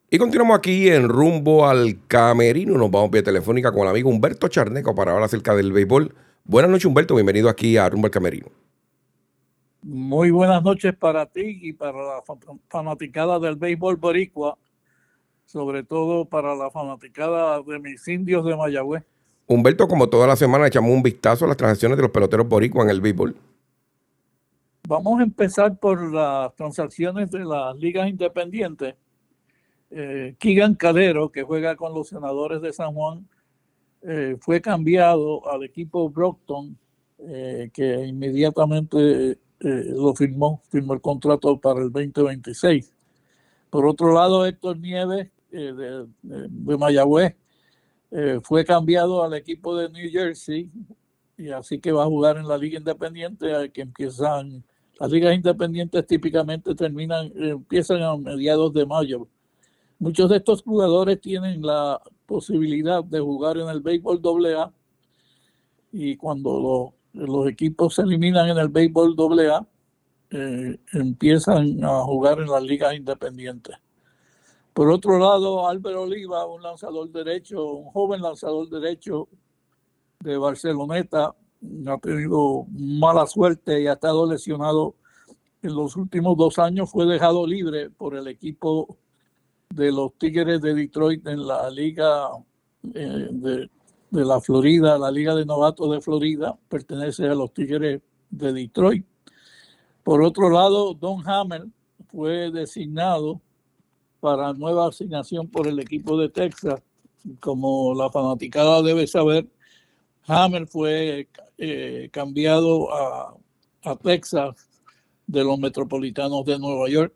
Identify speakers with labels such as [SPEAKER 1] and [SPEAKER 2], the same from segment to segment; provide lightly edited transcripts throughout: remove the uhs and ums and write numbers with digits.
[SPEAKER 1] Y continuamos aquí en rumbo al camerino. Nos vamos vía telefónica con el amigo Humberto Charneco para hablar acerca del béisbol. Buenas noches, Humberto. Bienvenido aquí a Rumbo al Camerino.
[SPEAKER 2] Muy buenas noches para ti y para la fanaticada del béisbol boricua, sobre todo para la fanaticada de mis indios de Mayagüez.
[SPEAKER 1] Humberto, como toda la semana, echamos un vistazo a las transacciones de los peloteros boricua en el béisbol.
[SPEAKER 2] Vamos a empezar por las transacciones de las ligas independientes. Keegan Calero, que juega con los Senadores de San Juan, fue cambiado al equipo Brockton, que inmediatamente lo firmó el contrato para el 2026. Por otro lado, Héctor Nieves, de Mayagüez, fue cambiado al equipo de New Jersey, y así que va a jugar en la liga independiente, que empiezan, las ligas independientes típicamente empiezan a mediados de mayo. Muchos de estos jugadores tienen la posibilidad de jugar en el béisbol AA, y cuando los equipos se eliminan en el béisbol AA, empiezan a jugar en las ligas independientes. Por otro lado, Álvaro Oliva, un joven lanzador derecho de Barceloneta, ha tenido mala suerte y ha estado lesionado en los últimos 2 años. Fue dejado libre por el equipo de los Tigres de Detroit en la liga de la Florida, la liga de novatos de Florida, pertenece a los Tigres de Detroit. Por otro lado, Don Hammer fue designado para nueva asignación por el equipo de Texas. Como la fanaticada debe saber, Hammer fue cambiado a Texas de los Metropolitanos de Nueva York.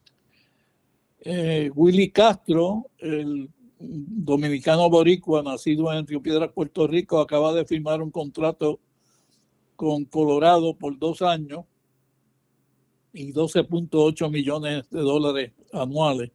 [SPEAKER 2] Willy Castro, el dominicano boricua nacido en Río Piedras, Puerto Rico, acaba de firmar un contrato con Colorado por 2 años y $12.8 millones anuales.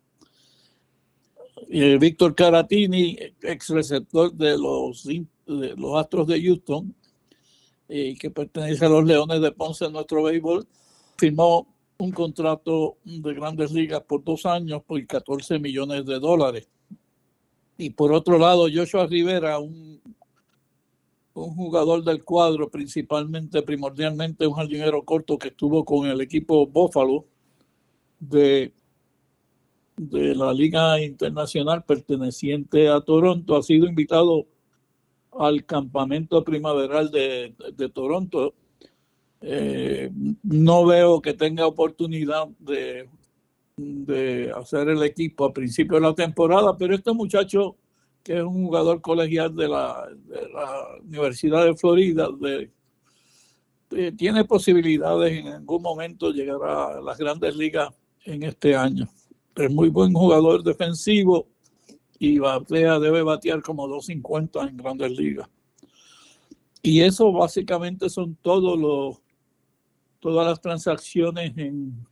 [SPEAKER 2] Víctor Caratini, ex receptor de los Astros de Houston, que pertenece a los Leones de Ponce en nuestro béisbol, firmó un contrato de Grandes Ligas por 2 años por $14 millones. Y por otro lado, Joshua Rivera, un jugador del cuadro, primordialmente un jardinero corto que estuvo con el equipo Buffalo de la Liga Internacional perteneciente a Toronto, ha sido invitado al campamento primaveral de Toronto. No veo que tenga oportunidad de hacer el equipo a principio de la temporada, pero este muchacho, que es un jugador colegial de la Universidad de Florida, tiene posibilidades en algún momento llegar a las Grandes Ligas en este año. Es muy buen jugador defensivo y debe batear como .250 en Grandes Ligas. Y eso básicamente son todas las transacciones en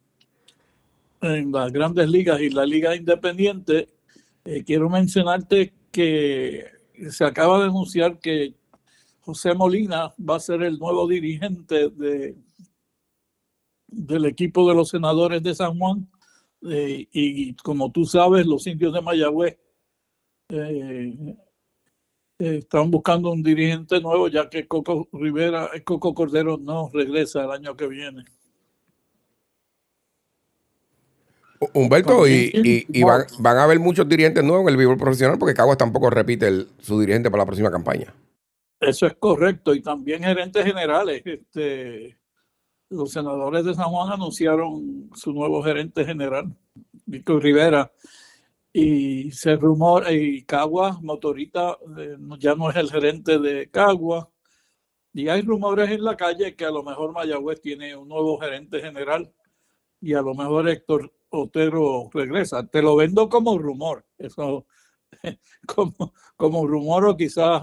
[SPEAKER 2] las Grandes Ligas y la Liga Independiente. Quiero mencionarte que se acaba de anunciar que José Molina va a ser el nuevo dirigente del equipo de los Senadores de San Juan. Y como tú sabes, los indios de Mayagüez están buscando un dirigente nuevo, ya que Coco Cordero no regresa el año que viene.
[SPEAKER 1] Humberto, y van a haber muchos dirigentes nuevos en el béisbol profesional, porque Caguas tampoco repite su dirigente para la próxima campaña.
[SPEAKER 2] Eso es correcto, y también gerentes generales. Los Senadores de San Juan anunciaron su nuevo gerente general, Víctor Rivera, y se rumora, y Caguas, Motorita, ya no es el gerente de Caguas, y hay rumores en la calle que a lo mejor Mayagüez tiene un nuevo gerente general y a lo mejor Héctor Otero regresa. Te lo vendo como rumor, eso como rumor, o quizás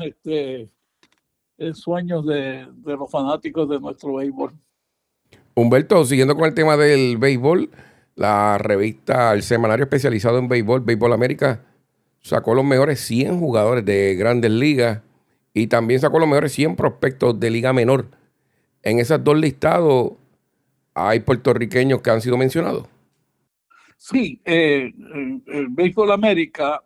[SPEAKER 2] sueños de los fanáticos de nuestro béisbol.
[SPEAKER 1] Humberto, siguiendo con el tema del béisbol, la revista, el semanario especializado en béisbol, Béisbol América, sacó los mejores 100 jugadores de Grandes Ligas y también sacó los mejores 100 prospectos de Liga Menor. En esos 2 listados hay puertorriqueños que han sido mencionados.
[SPEAKER 2] Sí, el Béisbol América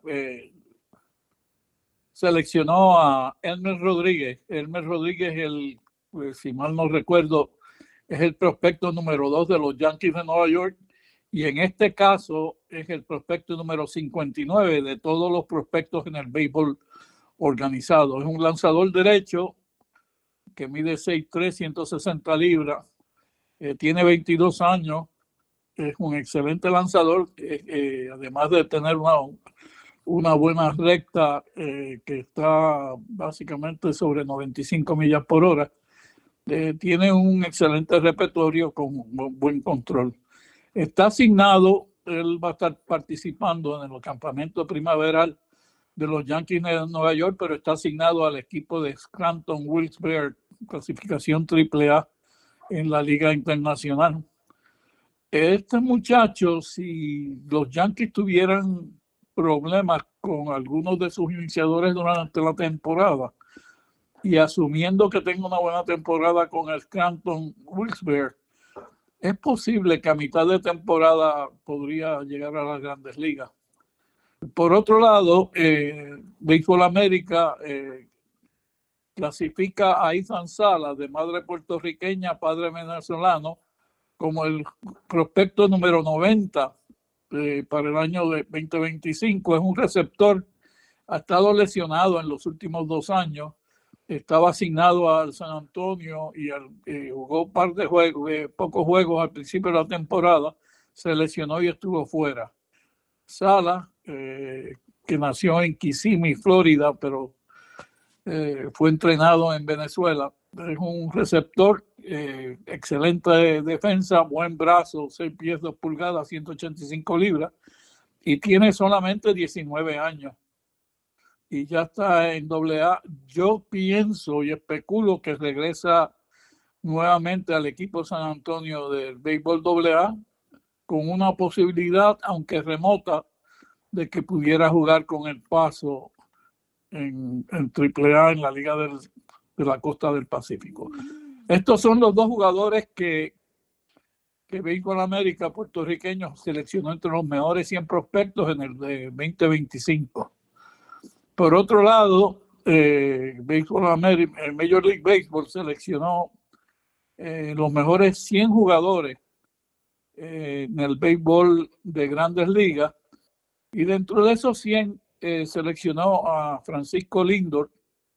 [SPEAKER 2] seleccionó a Elmer Rodríguez. Elmer Rodríguez, si mal no recuerdo, es el prospecto número 2 de los Yankees de Nueva York, y en este caso es el prospecto número 59 de todos los prospectos en el béisbol organizado. Es un lanzador derecho que mide 6'3", 160 libras, tiene 22 años, es un excelente lanzador, además de tener una buena recta que está básicamente sobre 95 millas por hora. Tiene un excelente repertorio con buen control. Está asignado, él va a estar participando en el campamento primaveral de los Yankees de Nueva York, pero está asignado al equipo de Scranton Wilkes-Barre, clasificación AAA en la Liga Internacional. Este muchacho, si los Yankees tuvieran problemas con algunos de sus iniciadores durante la temporada, y asumiendo que tenga una buena temporada con el Scranton Wilkes-Barre, es posible que a mitad de temporada podría llegar a las Grandes Ligas. Por otro lado, Béisbol América clasifica a Ethan Salas, de madre puertorriqueña, padre venezolano, como el prospecto número 90 para el año de 2025. Es un receptor, ha estado lesionado en los últimos 2 años, estaba asignado al San Antonio y jugó un par de juegos, pocos juegos al principio de la temporada, se lesionó y estuvo fuera. Sala, que nació en Kissimmee, Florida, pero fue entrenado en Venezuela, es un receptor, excelente defensa, buen brazo, 6 pies 2 pulgadas, 185 libras, y tiene solamente 19 años. Y ya está en AA. Yo pienso y especulo que regresa nuevamente al equipo San Antonio del béisbol AA, con una posibilidad, aunque remota, de que pudiera jugar con El Paso en AAA en la Liga de la Costa del Pacífico. Estos son los 2 jugadores que Béisbol América puertorriqueño seleccionó entre los mejores 100 prospectos en el de 2025. Por otro lado, Béisbol América, el Major League Baseball seleccionó los mejores 100 jugadores en el béisbol de Grandes Ligas, y dentro de esos 100 seleccionó a Francisco Lindor.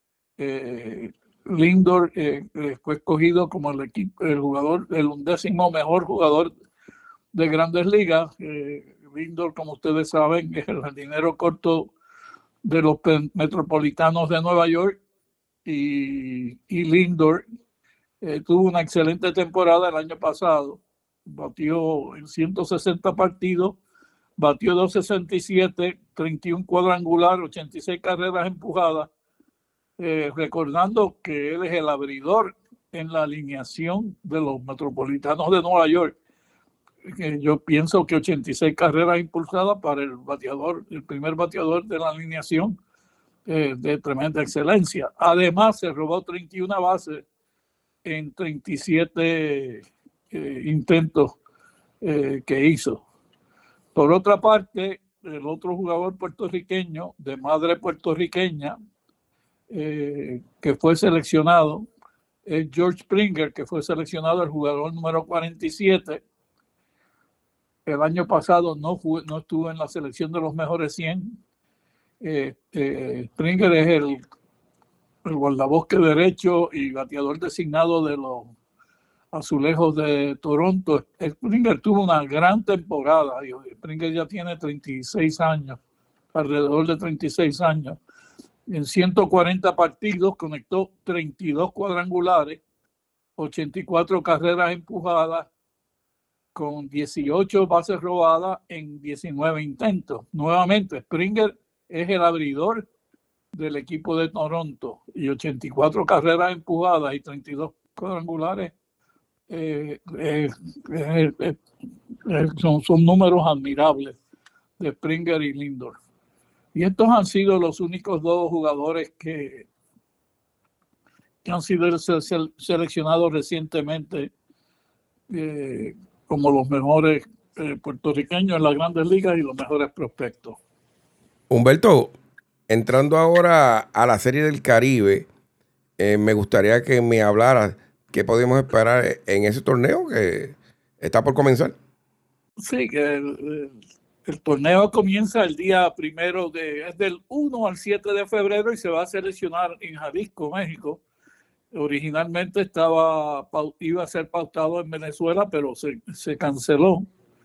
[SPEAKER 2] Lindor fue escogido como el 11º mejor jugador de Grandes Ligas. Lindor, como ustedes saben, es el jardinero corto de los Metropolitanos de Nueva York, y Lindor tuvo una excelente temporada el año pasado. Batió en 160 partidos, batió 267, 31 cuadrangular, 86 carreras empujadas, recordando que él es el abridor en la alineación de los Metropolitanos de Nueva York. Yo pienso que 86 carreras impulsadas para el primer bateador de la alineación, de tremenda excelencia. Además, se robó 31 bases en 37 intentos que hizo. Por otra parte, el otro jugador puertorriqueño, de madre puertorriqueña, que fue seleccionado, es George Springer, que fue seleccionado el jugador número 47. El año pasado no estuvo en la selección de los mejores 100. Springer es el guardabosque derecho y bateador designado de los Azulejos de Toronto. Springer tuvo una gran temporada. Springer ya tiene 36 años, alrededor de 36 años. En 140 partidos conectó 32 cuadrangulares, 84 carreras empujadas, con 18 bases robadas en 19 intentos. Nuevamente, Springer es el abridor del equipo de Toronto, y 84 carreras empujadas y 32 cuadrangulares son números admirables de Springer y Lindor. Y estos han sido los únicos 2 jugadores que han sido seleccionados recientemente como los mejores puertorriqueños en las grandes ligas y los mejores prospectos.
[SPEAKER 1] Humberto, entrando ahora a la Serie del Caribe, me gustaría que me hablaras qué podemos esperar en ese torneo que está por comenzar.
[SPEAKER 2] Sí, que el torneo comienza el día primero, es del 1 al 7 de febrero y se va a seleccionar en Jalisco, México. Originalmente iba a ser pautado en Venezuela, pero se canceló.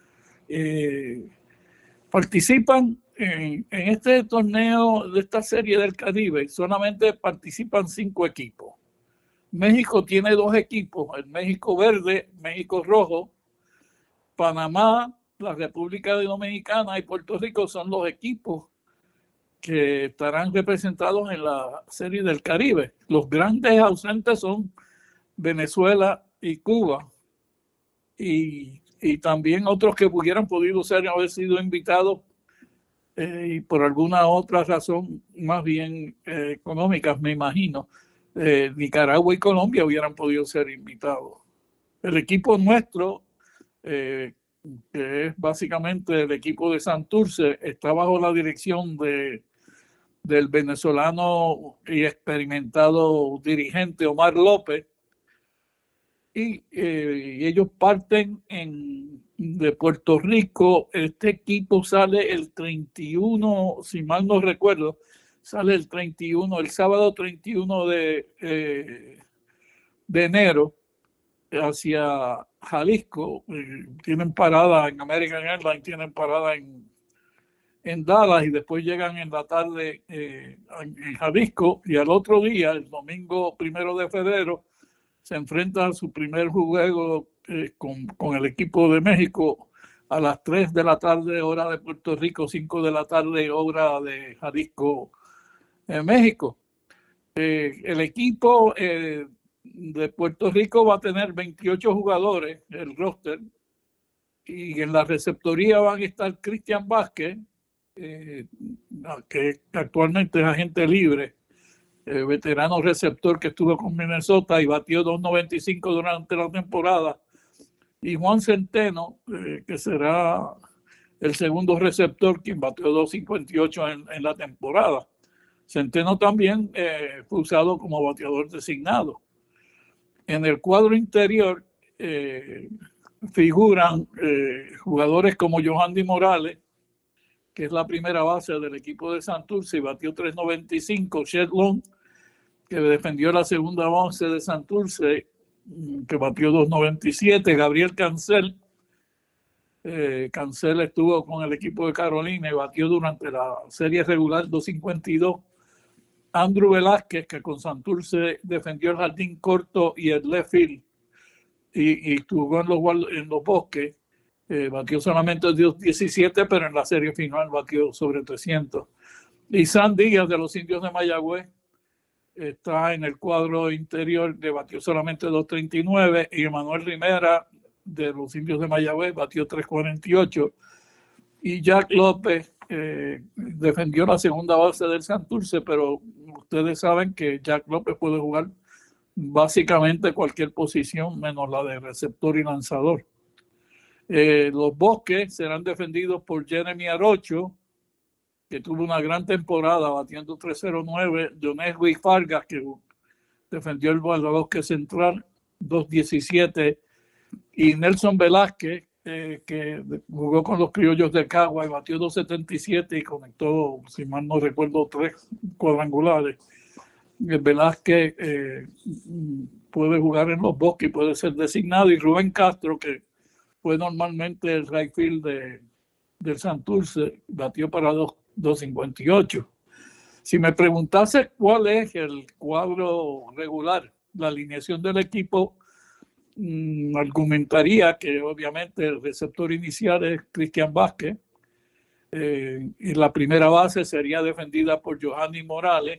[SPEAKER 2] Participan en este torneo de esta Serie del Caribe, solamente participan 5 equipos. México tiene 2 equipos, el México Verde, México Rojo. Panamá, la República Dominicana y Puerto Rico son los equipos que estarán representados en la Serie del Caribe. Los grandes ausentes son Venezuela y Cuba. Y también otros que hubieran podido haber sido invitados y por alguna otra razón más bien económicas, me imagino. Nicaragua y Colombia hubieran podido ser invitados. El equipo nuestro, que es básicamente el equipo de Santurce, está bajo la dirección del venezolano y experimentado dirigente Omar López, y ellos parten de Puerto Rico. Este equipo sale el 31, si mal no recuerdo, sale el sábado 31 de enero hacia Jalisco. Tienen parada en American Airlines, tienen parada en Dallas y después llegan en la tarde en Jalisco, y al otro día, el domingo 1 de febrero, se enfrenta a su primer juego con el equipo de México a las 3 de la tarde, hora de Puerto Rico, 5 de la tarde, hora de Jalisco, México. El equipo de Puerto Rico va a tener 28 jugadores, el roster, y en la receptoría van a estar Cristian Vázquez, que actualmente es agente libre, veterano receptor que estuvo con Minnesota y batió 2.95 durante la temporada, y Juan Centeno, que será el segundo receptor, quien batió 2.58 en la temporada. Centeno también fue usado como bateador designado. En el cuadro interior figuran jugadores como Yohandy Morales, que es la primera base del equipo de Santurce y batió 3.95, Chet Long, que defendió la segunda base de Santurce, que batió 2.97, Gabriel Cancel. Cancel estuvo con el equipo de Carolina y batió durante la serie regular 2.52. Andrew Velázquez, que con Santurce defendió el jardín corto y el left field y jugó en los Bosques, batió solamente 2.17, pero en la serie final batió sobre 300. Y San Díaz, de los Indios de Mayagüez, está en el cuadro interior, le batió solamente 2.39, y Emanuel Rivera, de los Indios de Mayagüez, batió 3.48. Y Jack López defendió la segunda base del Santurce, pero ustedes saben que Jack López puede jugar básicamente cualquier posición menos la de receptor y lanzador. Los Bosques serán defendidos por Jeremy Arocho, que tuvo una gran temporada batiendo 3.09, Jones Ruiz Fargas, que defendió el Bosque Central, 2.17, y Nelson Velázquez, que jugó con los Criollos de Cagua y batió 2.77 y conectó, si mal no recuerdo, 3 cuadrangulares. Velázquez puede jugar en los Bosques y puede ser designado, y Rubén Castro, que fue normalmente el right field del Santurce, batió para 2.58. Si me preguntase cuál es el cuadro regular, la alineación del equipo, argumentaría que obviamente el receptor inicial es Cristian Vázquez, y la primera base sería defendida por Yohandy Morales.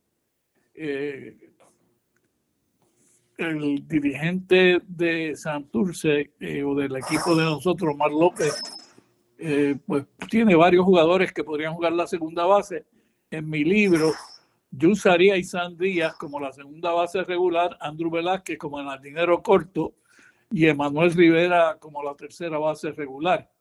[SPEAKER 2] El dirigente de Santurce o del equipo de nosotros, Omar López, pues tiene varios jugadores que podrían jugar la segunda base. En mi libro, yo usaría a Isan Díaz como la segunda base regular, Andrew Velázquez como el jardinero corto, y Emanuel Rivera como la tercera base regular.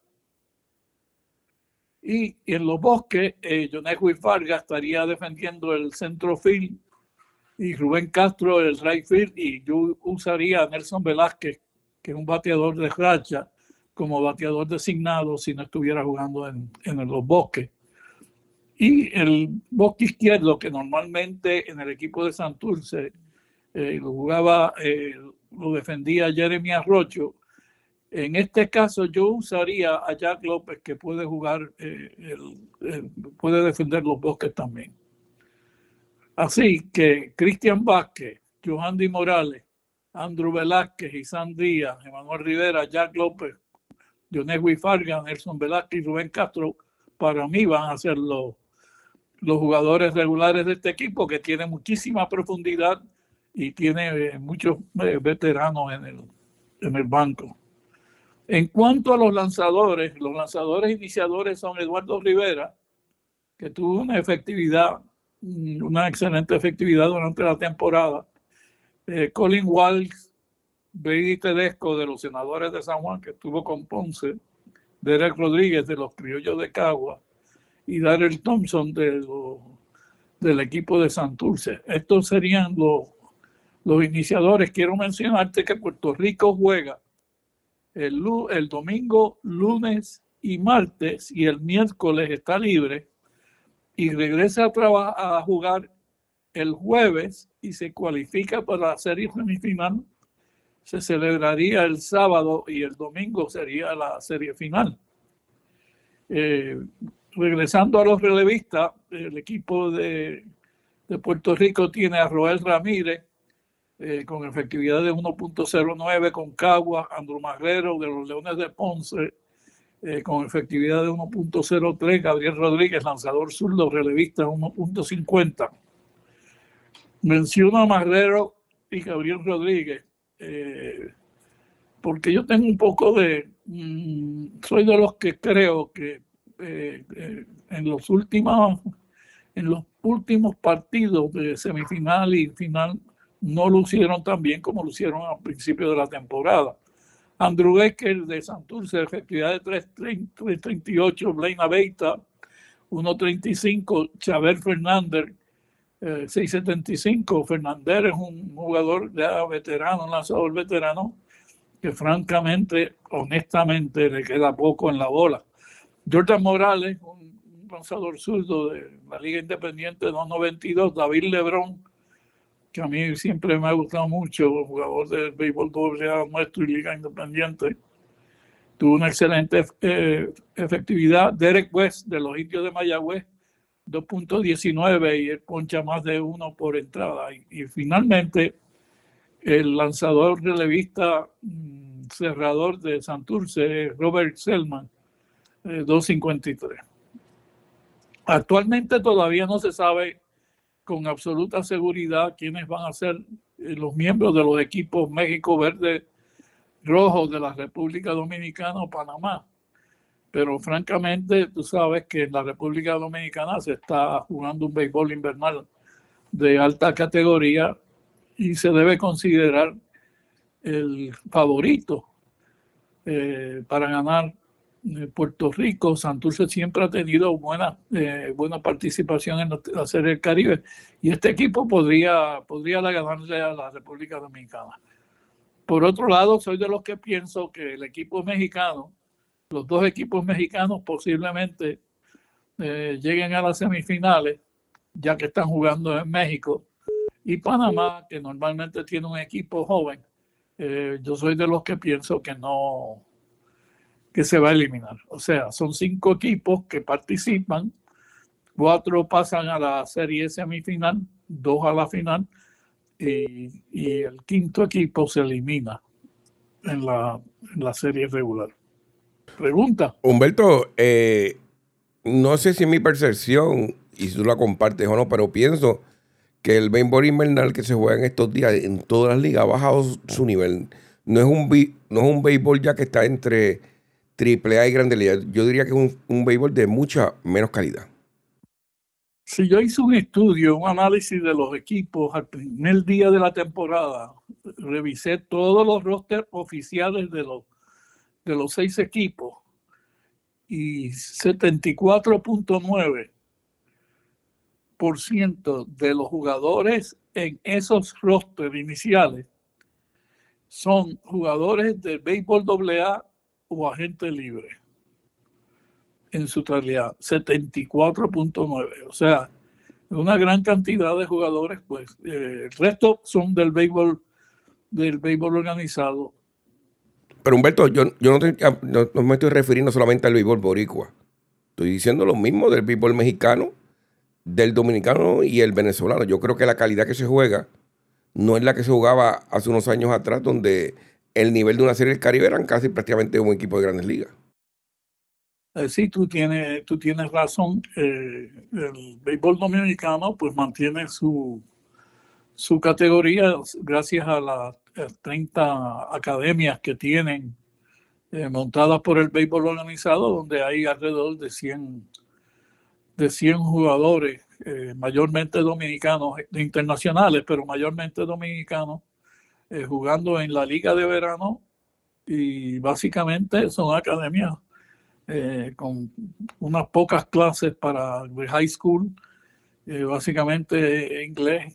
[SPEAKER 2] Y en los Bosques, Yonequi Vargas estaría defendiendo el centro field y Rubén Castro el right field, y yo usaría a Nelson Velázquez, que es un bateador de racha, como bateador designado si no estuviera jugando en los Bosques. Y el bosque izquierdo, que normalmente en el equipo de Santurce lo jugaba, lo defendía Jeremy Arrocho. En este caso yo usaría a Jack López, que puede jugar, puede defender los Bosques también. Así que Cristian Vázquez, Johandy Morales, Andrew Velázquez, Isan Díaz, Emanuel Rivera, Jack López, Yonequi Vargas, Nelson Velázquez y Rubén Castro, para mí van a ser los jugadores regulares de este equipo, que tiene muchísima profundidad y tiene muchos veteranos en el banco. En cuanto a los lanzadores iniciadores son Eduardo Rivera, que tuvo una excelente efectividad durante la temporada. Colin Walsh, Brady Tedesco de los Senadores de San Juan, que estuvo con Ponce, Derek Rodríguez de los Criollos de Cagua y Darrell Thompson del equipo de Santurce. Estos serían los iniciadores. Quiero mencionarte que Puerto Rico juega el domingo, lunes y martes, y el miércoles está libre, y regresa a jugar el jueves y se cualifica para la serie semifinal. Se celebraría el sábado y el domingo sería la serie final. Regresando a los relevistas, el equipo de Puerto Rico tiene a Roel Ramírez con efectividad de 1.09 con Caguas, Andrew Marrero de los Leones de Ponce con efectividad de 1.03, Gabriel Rodríguez, lanzador zurdo, relevista 1.50. Menciono a Marrero y Gabriel Rodríguez porque yo tengo un poco soy de los que creo que en los últimos partidos de semifinal y final no lucieron tan bien como lucieron al principio de la temporada. Andrew Ecker de Santurce, efectividad de 3.38, Blaine Aveita 1.35, Xavier Fernández 6.75. Fernández es un jugador ya veterano, un lanzador veterano, que francamente, honestamente, le queda poco en la bola. Jordan Morales, un lanzador zurdo de la Liga Independiente 2.92. David Lebrón, que a mí siempre me ha gustado mucho, jugador del béisbol AA nuestro y Liga Independiente, tuvo una excelente efectividad. Derek West de los Indios de Mayagüez 2.19, y él poncha más de uno por entrada. Y finalmente el lanzador relevista cerrador de Santurce, Robert Selman, 2.53. Actualmente todavía no se sabe con absoluta seguridad quiénes van a ser los miembros de los equipos México Verde Rojo de la República Dominicana o Panamá. Pero francamente, tú sabes que en la República Dominicana se está jugando un béisbol invernal de alta categoría y se debe considerar el favorito para ganar Puerto Rico. Santurce siempre ha tenido buena participación en la Serie del Caribe, y este equipo podría ganarle a la República Dominicana. Por otro lado, soy de los que pienso que el equipo mexicano, los dos equipos mexicanos posiblemente lleguen a las semifinales, ya que están jugando en México, y Panamá, que normalmente tiene un equipo joven, yo soy de los que pienso que se va a eliminar. O sea, son 5 equipos que participan, 4 pasan a la serie semifinal, 2 a la final, y el quinto equipo se elimina en la serie regular. Pregunta.
[SPEAKER 1] Humberto, no sé si es mi percepción y si tú la compartes o no, pero pienso que el béisbol invernal que se juega en estos días en todas las ligas ha bajado su nivel. No es un béisbol ya que está entre AAA y Grandes Ligas. Yo diría que es un béisbol de mucha menos calidad.
[SPEAKER 2] Si yo hice un estudio, un análisis de los equipos al primer día de la temporada, revisé todos los rosters oficiales de los 6 equipos y 74.9% de los jugadores en esos rosters iniciales son jugadores de béisbol AA o agente libre. En su totalidad, 74.9. O sea, una gran cantidad de jugadores, pues el resto son del béisbol organizado.
[SPEAKER 1] Pero Humberto, yo no me estoy refiriendo solamente al béisbol boricua. Estoy diciendo lo mismo del béisbol mexicano, del dominicano y el venezolano. Yo creo que la calidad que se juega no es la que se jugaba hace unos años atrás, donde el nivel de una serie del Caribe eran casi prácticamente un equipo de Grandes Ligas.
[SPEAKER 2] Sí, tú tienes razón. El béisbol dominicano pues mantiene su categoría gracias a las 30 academias que tienen montadas por el béisbol organizado, donde hay alrededor de 100 jugadores, mayormente dominicanos, internacionales, pero mayormente dominicanos, jugando en la liga de verano, y básicamente son academias con unas pocas clases para high school, básicamente inglés,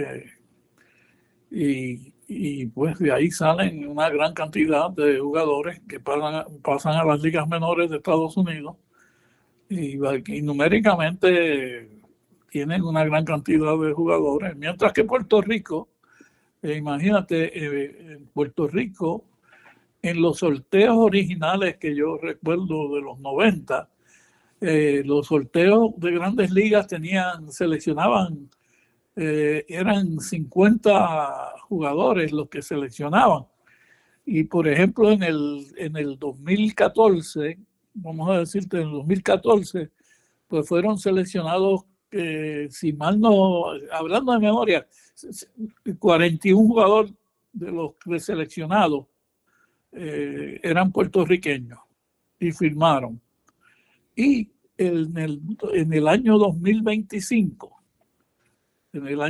[SPEAKER 2] y pues de ahí salen una gran cantidad de jugadores que pasan a las ligas menores de Estados Unidos y numéricamente tienen una gran cantidad de jugadores, mientras que Puerto Rico, imagínate, en Puerto Rico, en los sorteos originales que yo recuerdo de los 90, los sorteos de Grandes Ligas seleccionaban, eran 50 jugadores los que seleccionaban. Y por ejemplo, en el 2014, vamos a decirte, en el 2014, pues fueron seleccionados, si mal no, hablando de memoria, 41 jugadores de los seleccionados eran puertorriqueños y firmaron. Y en el año 2025, el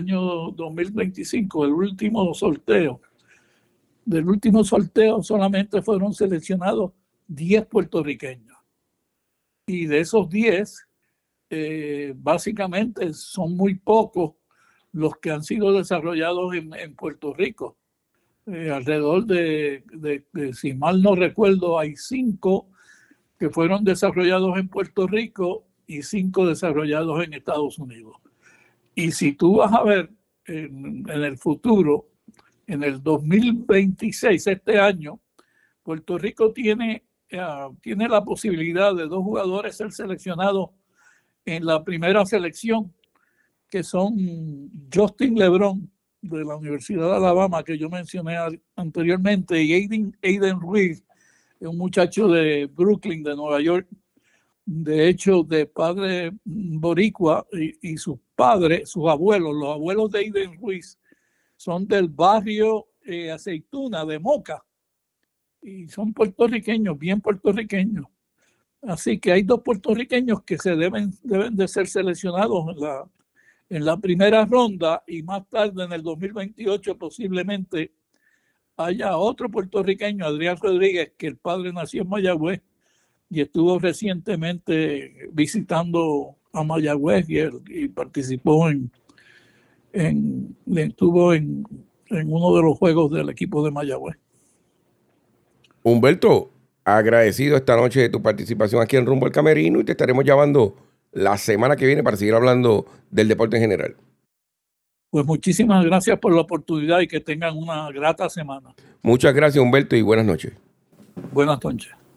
[SPEAKER 2] último sorteo, del último sorteo solamente fueron seleccionados 10 puertorriqueños. Y de esos 10, básicamente son muy pocos los que han sido desarrollados en Puerto Rico. Alrededor de, si mal no recuerdo, hay 5 que fueron desarrollados en Puerto Rico y 5 desarrollados en Estados Unidos. Y si tú vas a ver en el futuro, en el 2026, este año, Puerto Rico tiene la posibilidad de 2 jugadores ser seleccionados en la primera selección, que son Justin Lebron, de la Universidad de Alabama, que yo mencioné anteriormente, y Aiden Ruiz, un muchacho de Brooklyn, de Nueva York, de hecho de padre boricua, y sus padres, sus abuelos, los abuelos de Aiden Ruiz, son del barrio Aceituna de Moca, y son puertorriqueños, bien puertorriqueños. Así que hay 2 puertorriqueños que deben de ser seleccionados en la primera ronda, y más tarde en el 2028 posiblemente haya otro puertorriqueño, Adrián Rodríguez, que el padre nació en Mayagüez y estuvo recientemente visitando a Mayagüez y participó estuvo en uno de los juegos del equipo de Mayagüez.
[SPEAKER 1] Humberto, agradecido esta noche de tu participación aquí en Rumbo al Camerino, y te estaremos llamando la semana que viene para seguir hablando del deporte en general.
[SPEAKER 2] Pues muchísimas gracias por la oportunidad y que tengan una grata semana.
[SPEAKER 1] Muchas gracias, Humberto, y buenas noches.
[SPEAKER 2] Buenas noches.